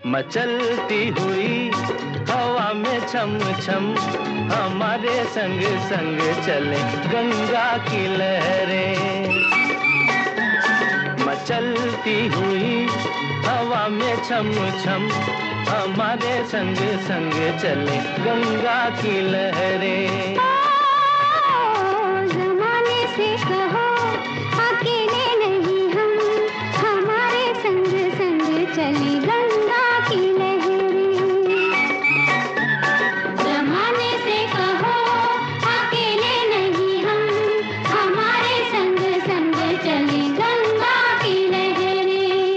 मचलती हुई हवा में छम छम, हमारे संग संग चले गंगा की लहरें। मचलती हुई हवा में छम छम, हमारे संग संग चले गंगा की लहरें। ज़माने से कहो अकेले नहीं हम, हमारे संग संग चले गंगा की लहरें। ज़माने से कहो अकेले नहीं हम, हमारे संग संग चले गंगा की लहरें।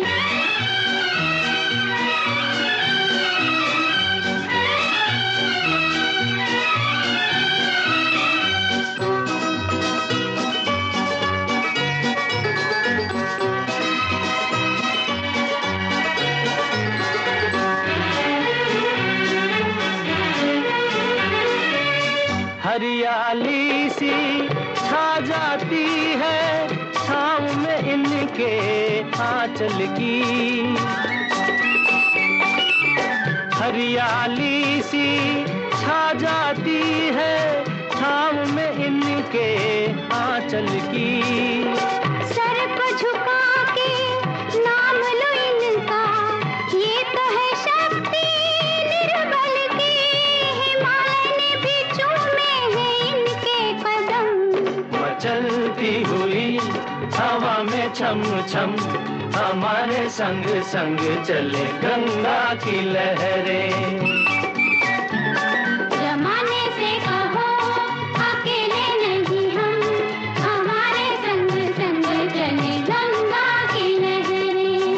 हरियाली सी छा जाती है छाँव में इनके आंचल की। हरियाली सी छा जाती है छाँव में इनके आंचल की। सर को झुका के नाम लो इनका, ये तो है शक्ति निर्बल की। हिमालय ने भी चूमे हैं इनके कदम। मचलती हुई हवा में छम छम, हमारे संग संग चले गंगा की लहरें। ज़माने से कहो अकेले नहीं हम, हमारे संग संग चले गंगा की लहरें।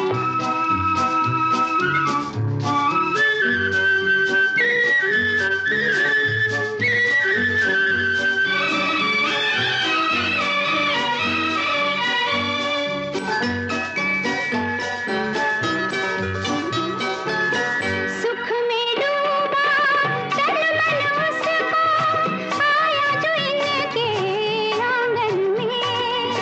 सुख में डूबा तन मन उसका, आया जो इनके आंगन में।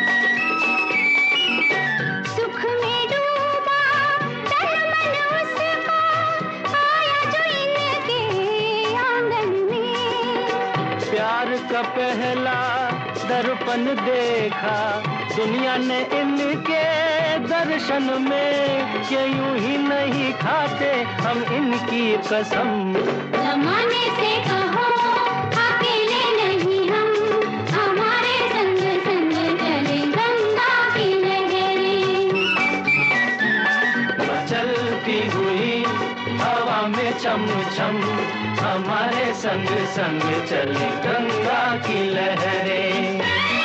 सुख में डूबा तन मन उसका, आया जो इनके आंगन में। प्यार का पहला दर्पण देखा दुनिया ने इनके दर्शन में, कि यूं ही नहीं खाते हम इनकी कसम। ज़माने से कहो अकेले नहीं हम, हमारे संग संग चले गंगा की लहरें। मचलती हुई हवा में छम छम, हमारे संग संग चले गंगा की लहरें।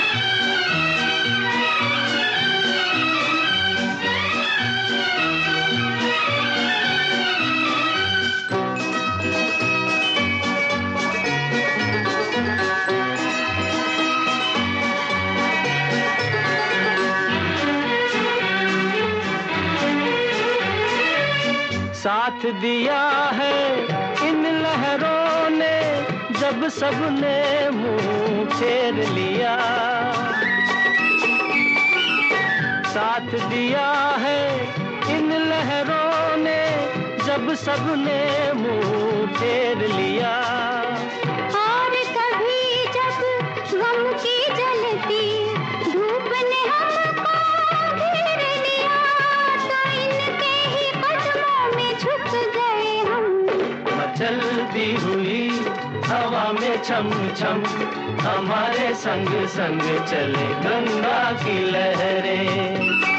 साथ दिया है इन लहरों ने, जब सबने मुंह फेर लिया। साथ दिया है इन लहरों ने, जब सबने मुंह फेर लिया। और कभी जब गम की जलती धूप ने हमको घेर लिया, तो इनके ही कदमों में झुक गए हम। मचलती हुई हवा में छम छम, हमारे संग संग चले गंगा की लहरें।